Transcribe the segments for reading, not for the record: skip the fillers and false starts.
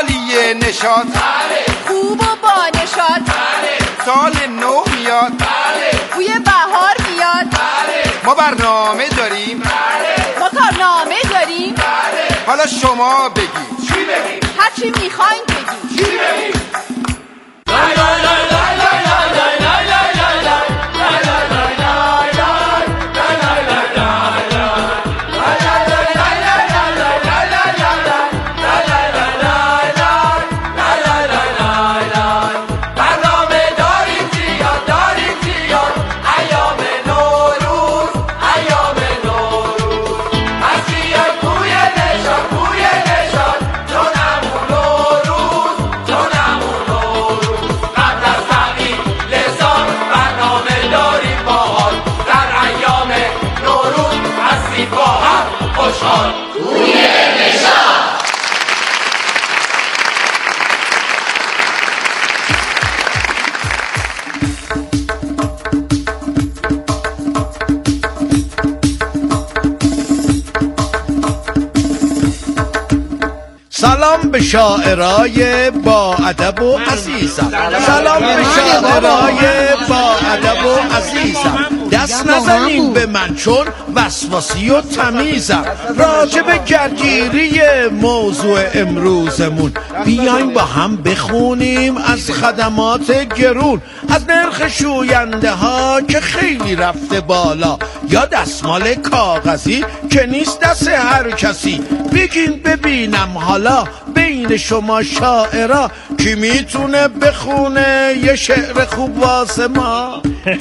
عالیه نشاط، خوب و با نشاط، سال نو میاد، بوی بهار میاد، ما برنامه داریم، ما کارنامه داریم. حالا شما بگید چی بگیم؟ هرچی میخواین بگید. چی بگیم؟ سلام به شاعرای با ادب و عزیزم، سلام به شاعرای با ادب و عزیزم. دست نزنین به من چون وسواسی و تمیزم. راجب گردگیری موضوع امروزمون بیاین با هم بخونیم از خدمات گرون، از نرخ شوینده ها که خیلی رفته بالا، یا دستمال کاغذی که نیست دست هر کسی. بگین ببینم حالا بین شما شاعرا کی میتونه بخونه یه شعر خوب واسه ما؟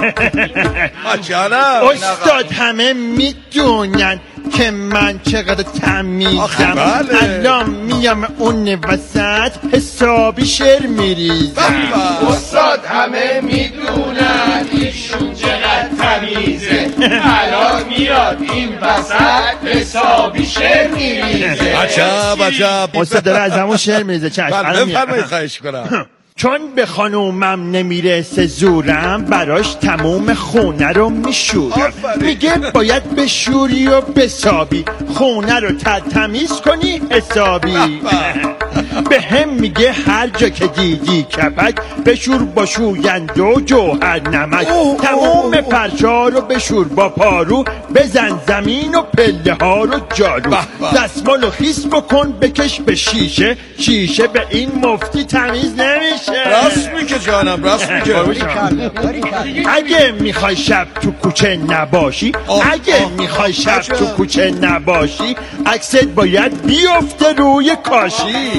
استاد همه میدونن که من چقدر تمیزم. الان میام اون وسط حسابی شعر میریزم. استاد همه میدونن ایشون چقدر تمیزه. الان میاد این وسط حسابی شعر میریزه. عجب استاد داره از همون شعر میریزه. بفرمایید، خواهش کنم. چون به خانومم نمیرسه زورم، براش تموم خونه رو میشورم. میگه باید بشوری و بسابی، خونه رو تمیز کنی حسابی. به هم میگه هر جا که دیدی کپک، بشور با شوینده و جوهر نمک. تموم پرچا رو بشور با پارو، بزن زمین و پله ها رو جارو. دستمالو خیس بکن بکش به شیشه، شیشه به این مفتی تمیز نمیشه. راست میگه جانم، راست میگه. اگه میخوای شب تو کوچه نباشی، اگه میخوای شب تو کوچه نباشی، عکست باید بیفته روی کاشی.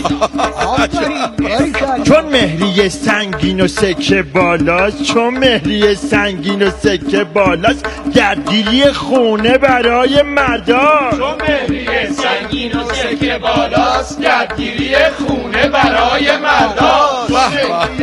چون مهریه سنگین و سکه بالاست، چون مهریه سنگین و سکه بالاست، گردگیری خونه برای مرداست. چون مهریه سنگین و سکه بالاست، گردگیری خونه برای مرداست.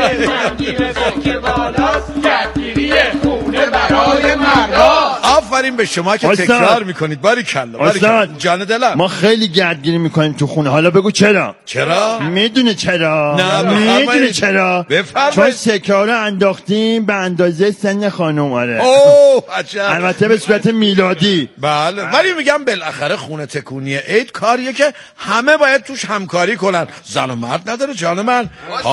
آفرین به شما که تکرار میکنید. باریکلا. جان دلم، ما خیلی گردگیری میکنیم تو خونه. حالا بگو چرا؟ میدونه چرا؟ میدونه چرا؟ چون سکه رو انداختیم به اندازه سن خانم. البته به صورت میلادی. بله، ولی میگم بالاخره خونه تکونی عید کاریه که همه باید توش همکاری کنن. زن و مرد نداره جان من.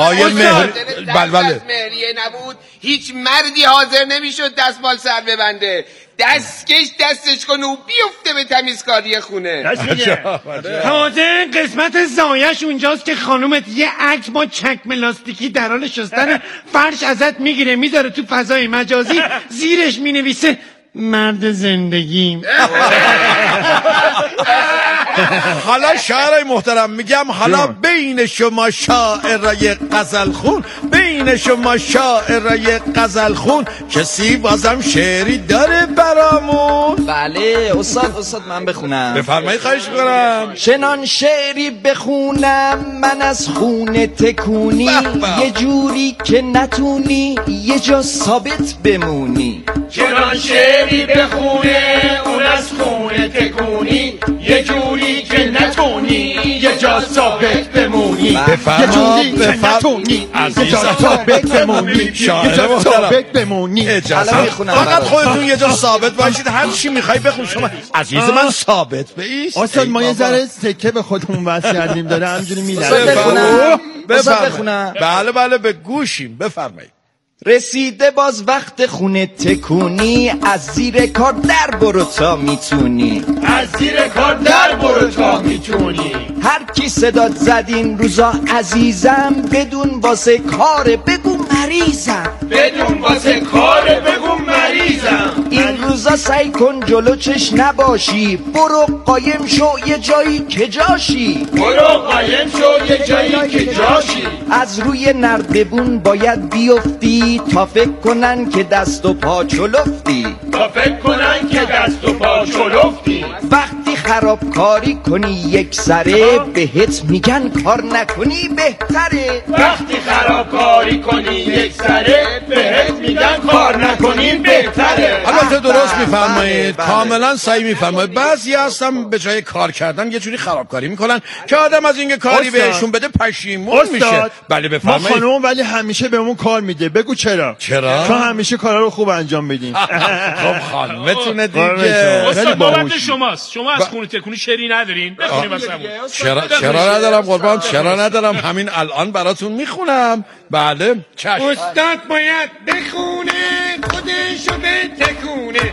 بله مهریه نبود هیچ مردی حاضر نمیشد دستمال سر ببنده. دستکش دستش کن و بیفته به تمیزکاری خونه. تازه قسمت زایش اونجاست که خانومت یه عکس با چکمه لاستیکی در حال شستن فرش ازت میگیره، میذاره تو فضای مجازی، زیرش مینویسه مرد زندگیم. حالا شاعرای محترم میگم، حالا بین شما شاعرای غزلخون، بین شما شاعرای غزلخون، کسی بازم شعری داره برامون؟ بله استاد من بخونم. بفرمایید، خواهش کنم. چنان شعری بخونم من از خونه تکونی، یه جوری که نتونی یه جا ثابت بمونی. چنان شعری بخونه اون از خونه تکونی، یه جوری که نتونی یه جا ثابت بمونی. بفرما یه جوری که نتونی عزیزم. یه جا ثابت بمونی، شاعر یه جا محترم. ثابت بمونی. اجازه فقط خودتون یه جا ثابت باشید، هر چی میخوای بخون. شما عزیز من ثابت بایست. استاد ما یه ذره سکه به خودمون واسه کردیم، داره همینجوری میلرزه. بخونم. بله به گوشیم، بفرمایید. رسیده باز وقت خونه تکونی، از زیر کار در برو تا میتونی، از زیر کار در برو تا میتونی. هر کی صدات زد این روزا عزیزم، بدون واسه کار بگو مریضم، بدون واسه کار بگو مریضم. این روزا سعی کن جلو چش نباشی، برو قایم شو یه جایی که جاشی، برو قایم شو یه جایی که جاشی. از روی نردبون باید بیفتی، تا فکر کنن که دست و پا چلفتی، تا فکر کنن که دست و پا چلفتی. وقتی خرابکاری کنی یک سره، بهت میگن کار نکنی بهتره. وقتی خرابکاری کنی یک سره، بهت میگن کار نکنی بهتره. البته درست میفرمایید، کاملا صحیح میفرمایید. بعضی هستن به جای کار کردن یه جوری خرابکاری میکنن که آدم از اینکه کاری بهشون بده پشیمون میشه. بله بفرمایید. ما خانم ولی همیشه بهمون کار میده. بگو چرا؟ چون همیشه کارا رو خوب انجام بدیم. خب خانمتونه دیگه. استاد بابت شماست. شما از خونه تکونی شعری ندارین؟ بخونیم واسمون. چرا ندارم قربان، چرا ندارم؟ همین الان براتون میخونم. بله چشم. استاد باید بخونه خودشو به تکونه.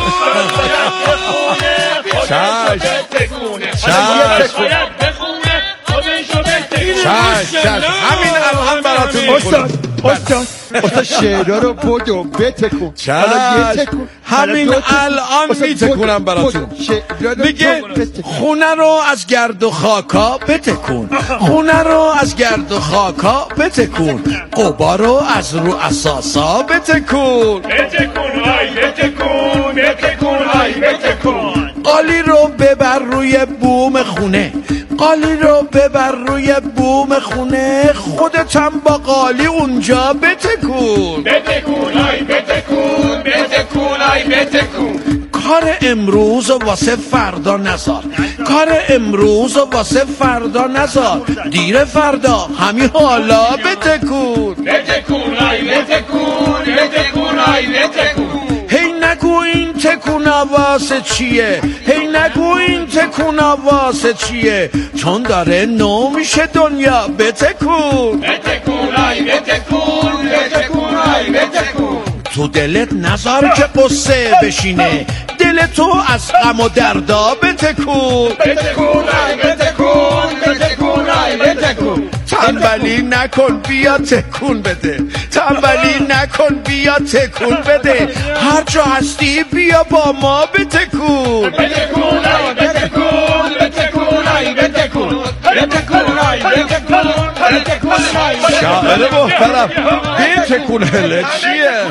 همین الان براتون میخونم. استاد شعرها رو بگو بتکون. همین الان میتکونم براتون. میگه خونه رو از گرد و خاکا بتکون، خونه رو از گرد و خاکا بتکون، قبا رو از رو اساسا بتکون، بتکون های بتکون، بتکون های بتکون. قالی رو ببر روی بوم خونه، قالی رو ببر روی بوم خونه، خودتم با قالی اونجا بتکون، بتکون های بتکون، بتکون های بتکون. کار امروز واسه فردا نذار، کار امروز واسه فردا نذار، دیر فردا همین حالا بتکون، بتکون های بتکون، بتکون های بتکون. هی نگو این تکون واسه چیه، هی نگو این تکون واسه چیه، چون داره نو میشه دنیا بتکون، بتکون های بتکون، بتکون های بتکون. تو دلت نذار که قصه بشینه، دل تو از غم و دردا بتکون، بتکون های بتکون، بتکون های بتکون. تنبلی نکن بیا تکون بده، تنبلی نکن بیا تکون بده، هر جا هستی بیا با ما بتکون، بتکون های بتکون، بتکون های بتکون، بتکون های بتکون، بتکون های بتکون. شاعر محترم این تکون هله چیه؟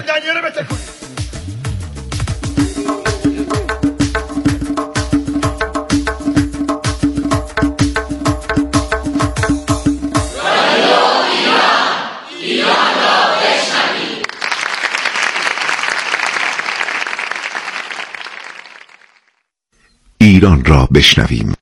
ایران را بشنویم.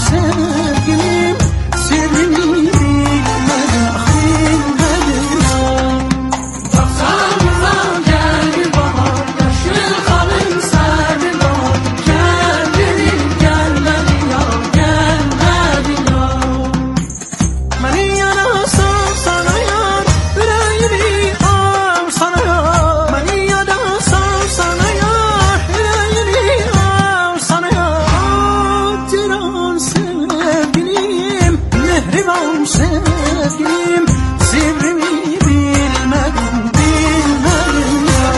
sevgilim sirrimi bilmeden bilmeden Baksana geldi bahar yaşı kalın serdi bahar Gelmedi gelmedi ya gelmedi ya Beni yarasam sana yar yüreğimi al sana yar Beni yarasam sana yar yüreğimi al sana yar Hatıran sevgilim mehriban sevgilim Sirrimi bilmedim bilmedim ya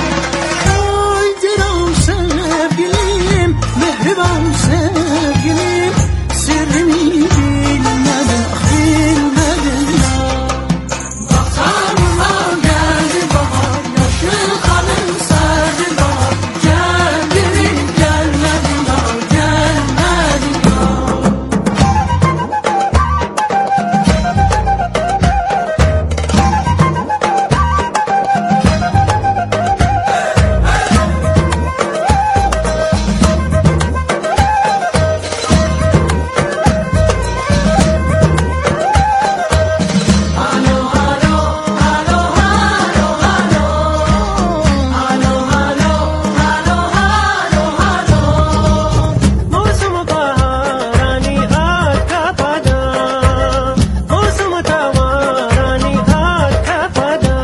Hatıran sevgilim mehriban sevgilim Sirrimi bilmedim bilmedim ya Baksana geldi bahar yaşı kalın serdi bahar Geldi gelmedi ya gelmedi ya موسم بهارانی آت کپدا موسم تابانی آت کپدا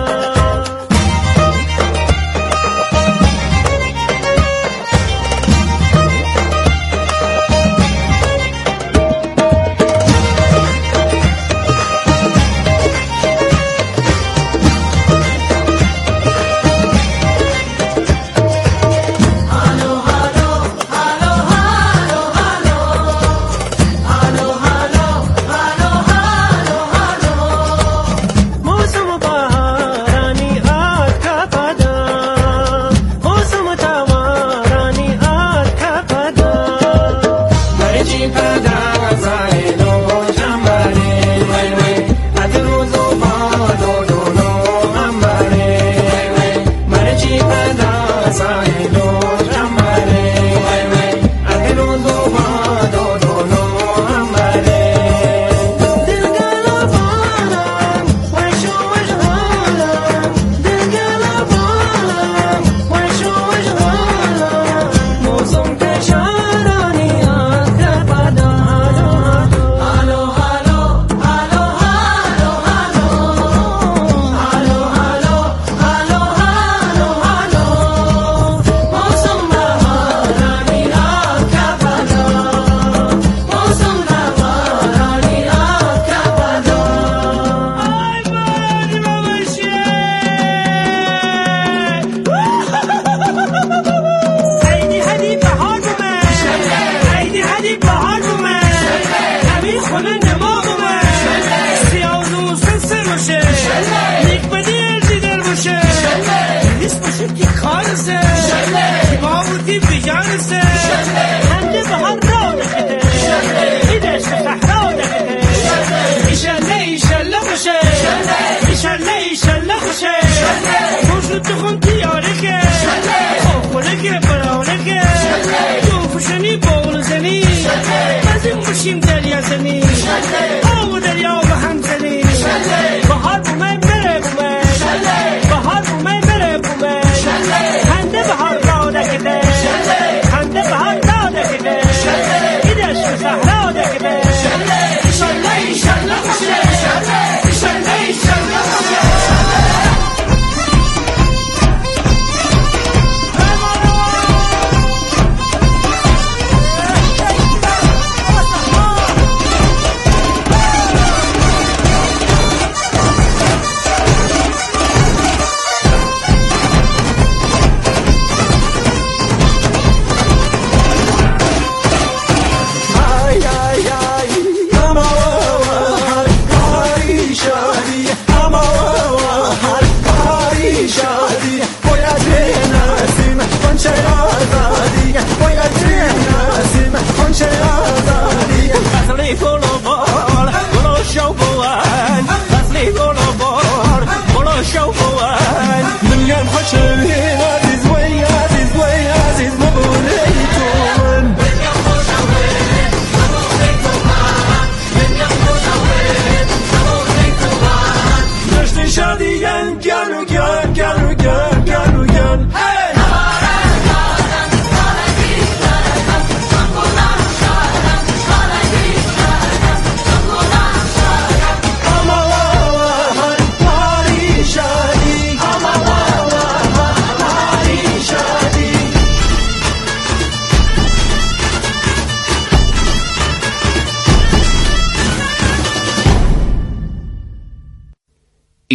موسم بهارانی آت کپدا موسم تابانی آت کپدا مرچی پدا وزایلو جنباله وی وی ادروزو بادو دونو انباله وی وی مرچی پدا وزایلو جنباله وی وی ادروزو بادو دونو انباله دلگلا بالم وشو وشغالم دلگلا بالم وشو وشغالم موسم کشارانی آت کپدا هالو هالو هالو هالو هالو هالو هالو هالو هالو هالو موسم بهارانی آت کپدا موسم بهارانی آت کپدا ای بادی بابشی عیدی هدی بهار بومه عیدی هدی بهار بومه همین خونه نما بومه سیاه و دوست سر باشه نیک بدی ارزیدر باشه نیست باشه که خالصه که با بودی بجانسه هنده بهار را نکده ایدش به صحرا نکده ایشالله ایشالله خوشه ایشالله ایشالله خوشه خوش تخون دیاره که خوله که برانه که دوفشنی بول زنی بزیم بشیم دریا زنی آب و دریا به هم زنی بهار بومه بره بومه بهار بومه بره بومه هنده بهار را نکده هنده بهار را نکده ایدش به صحرا نکده ایشالله ایشالله خوشه ایشالله ایشالله خوشه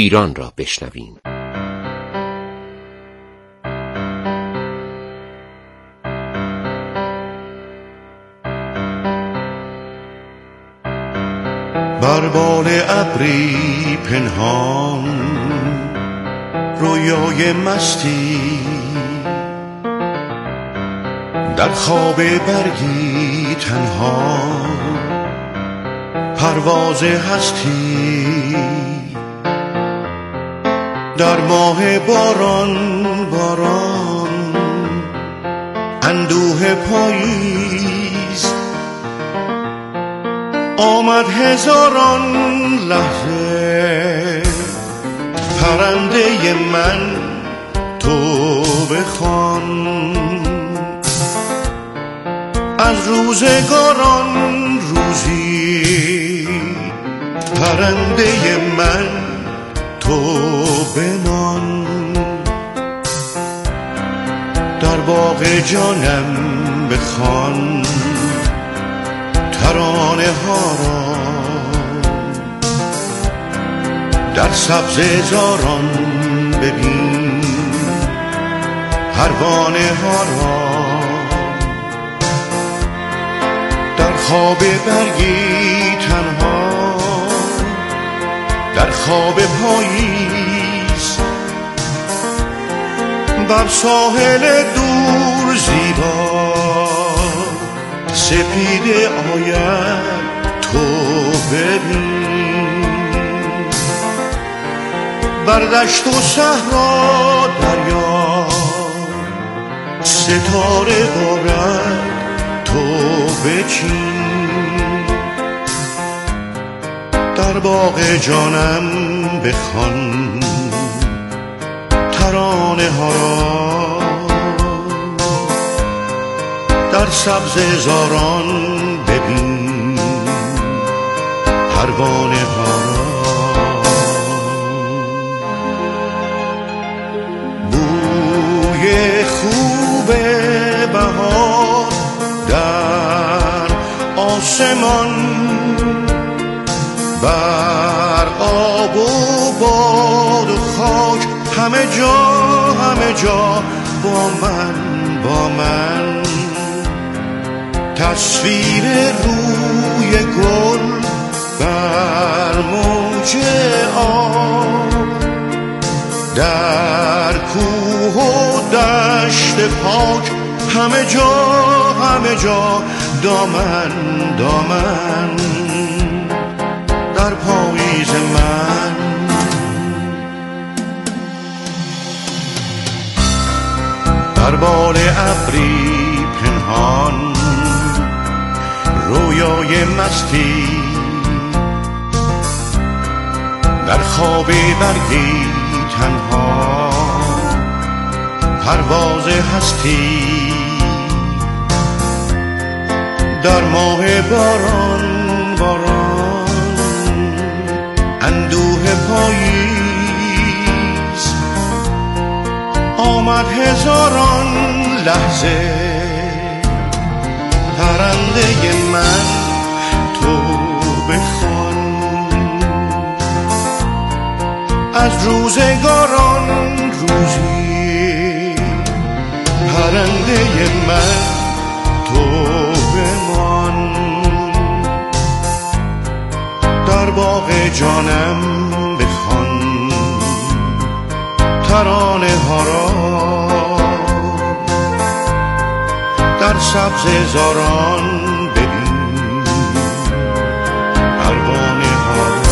ایران را بشنویم. بر بال ابری پنهان رویای مستی، در خواب برگی تنها پرواز هستی، در ماه باران باران اندوه پاییز، آمد هزاران لحظه پرنده من تو بخوان، از روزگاران روزی پرنده من تو بمان، در باغ جانم بخوان ترانه ها را، در سبز زاران ببین پروانه ها را، در خواب برگی تنها در خواب پاییز، بر ساحل دور زیبا سپیده آید تو ببین، بر دشت و صحرا دریا ستاره بارد تو بچین، در باغ جانم بخوان ترانه ها را، در سبز زاران ببین پروانه ها را، بوی خوب بهار در آسمان، بر آب و باد و خاک همه جا با من تصویر روی گل بر موج آب، در کوه و دشت پاک همه جا دامن در پاییز من، در بال ابری پنهان رویای مستی، در خواب برگی تنها پرواز هستی، در ماه باران اندوه پاییز، آمد هزاران لحظه پرنده من تو بخوان، از روزگاران روزی پرنده من تو بمان، در باغ جانم بخوان ترانه ها را، در سبز زاران ببین پروانه ها را.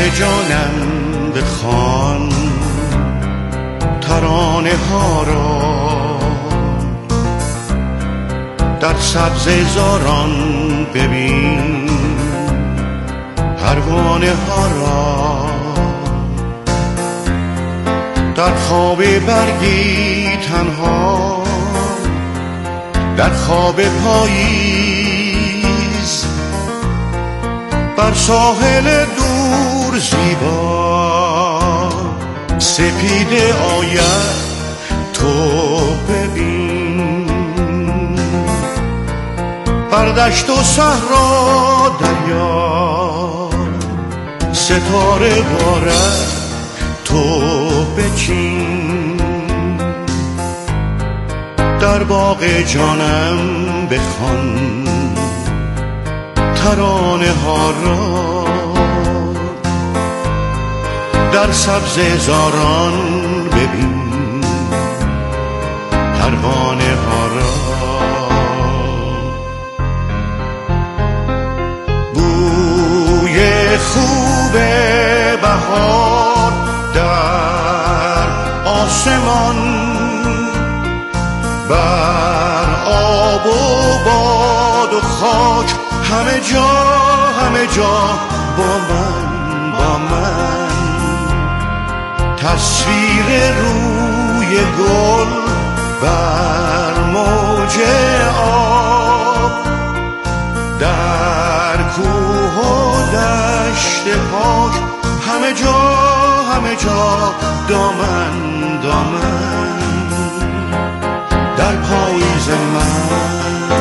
جانم بخوان ترانه ها را در سبز زاران ببین پروانه ها را در خواب برگی تنها در خواب پاییز بر ساحل دور زیبا سپیده آید تو ببین بر دشت و صحرا دریا ستاره بارد تو بچین در باغ جانم بخوان ترانه ها را در سبز زاران ببین پروانه ها را بوی خوب بهار در آسمان بر آب و باد و خاک همه جا با من تصویر روی گل بر موج آب در کوه و دشت پاک همه جا دامن در پاییز من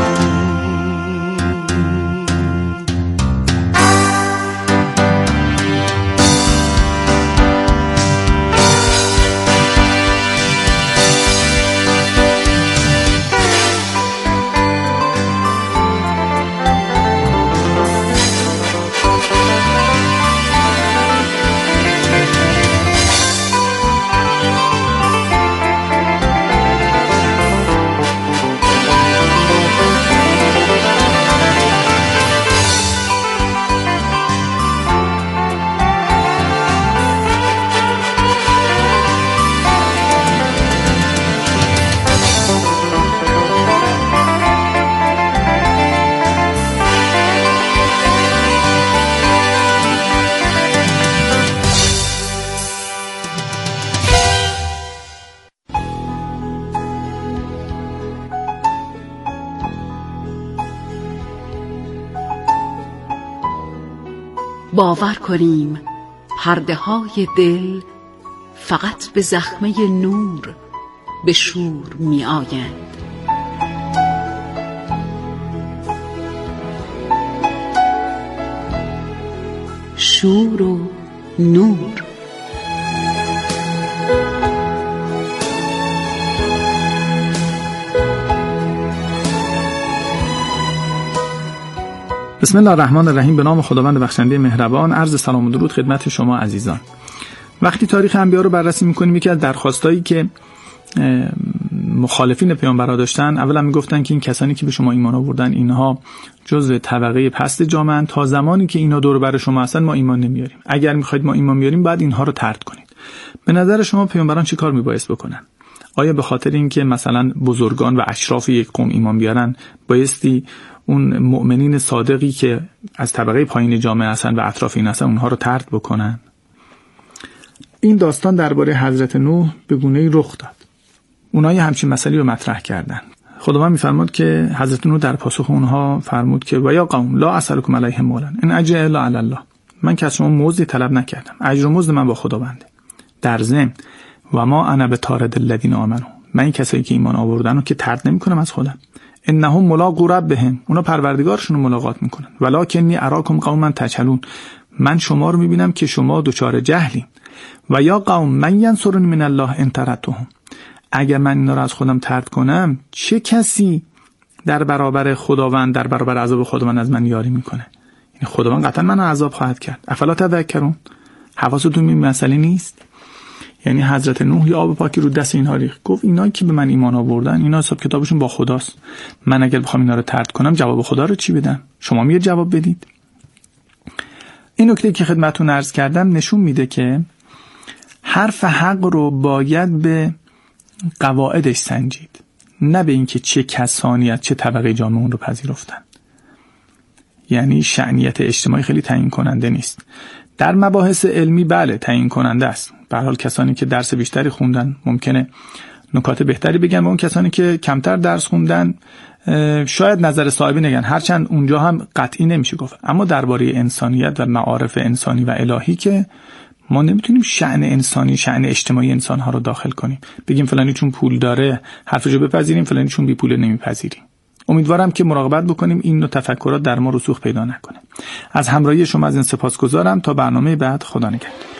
باور کنیم پرده های دل فقط به زخمه نور به شور می آیند. شور و نور. بسم الله الرحمن الرحیم. به نام خداوند بخشنده مهربان. عرض سلام و درود خدمت شما عزیزان. وقتی تاریخ انبیا رو بررسی می‌کنیم، یکی از درخواستایی که مخالفین پیامبرا داشتن، اولا میگفتن که این کسانی که به شما ایمان آوردن اینها جزء طبقه پست جامعه، تا زمانی که اینا دور بر شما هستن ما ایمان نمیاریم. اگر می‌خواید ما ایمان بیاریم باید اینها رو طرد کنید. به نظر شما پیامبران چی کار میبایست بکنن؟ آیا به خاطر اینکه مثلا بزرگان و اشراف یک قوم ایمان بیارن بایستی اون مؤمنین صادقی که از طبقه پایین جامعه هستن و اطراف این هستن اونها رو طرد بکنن؟ این داستان درباره حضرت نوح به گونه‌ای رخ داد. اونها یه همچین مسئله رو مطرح کردن. خداوند می‌فرماد که حضرت نوح در پاسخ اونها فرمود که و یا قوم لا اسألکم علیه مالا ان اجر الا علی الله. من که از شما مزدی طلب نکردم، اجر و مزد من با خداونده. در ضمن و ما انا بطارد الذین آمنوا، من این کسایی که ایمان آوردن رو که طرد نمی‌کنم از خودم. انهم ملاقو ربهم، اونا پروردگارشون رو ملاقات میکنن. ولکنی اراکم قوما تجهلون، من شما رو میبینم که شما دچار جهلین. و یا قوم من ینصرنی من الله ان طردتهم، اگر من اینا رو از خودم طرد کنم چه کسی در برابر خداوند، در برابر عذاب خداوند از من یاری میکنه؟ یعنی خداوند قطعا من عذاب خواهد کرد. افلا تذکرون، حواستون این مسئله نیست؟ یعنی حضرت نوح یا آب پاکی رو دست اینها ریخت، گفت اینا که به من ایمان آوردن اینا حساب کتابشون با خداست، من اگر بخوام اینا رو طرد کنم جواب خدا رو چی بدم؟ شما میگه جواب بدید. این نکته که خدمتتون عرض کردم نشون میده که حرف حق رو باید به قواعدش سنجید، نه به اینکه چه کسانی از چه طبقه جامعه اون رو پذیرفتن. یعنی شأنیت اجتماعی خیلی تعیین کننده نیست. در مباحث علمی بله تعیین کننده است. به هر حال کسانی که درس بیشتری خوندن ممکنه نکات بهتری بگن و اون کسانی که کمتر درس خوندن شاید نظر صاحبی نگن، هرچند اونجا هم قطعی نمیشه گفت. اما درباره انسانیت و معارف انسانی و الهی که ما نمیتونیم شأن انسانی، شأن اجتماعی انسانها رو داخل کنیم، بگیم فلانی چون پول داره حرفشو بپذیریم، فلانی چون بی پول نمیپذیریم. امیدوارم که مراقبت بکنیم این نوع تفکرات در ما رسوخ پیدا نکنه. از همراهی شما از این سپاسگزارم. تا برنامه بعد، خدا نگهدار.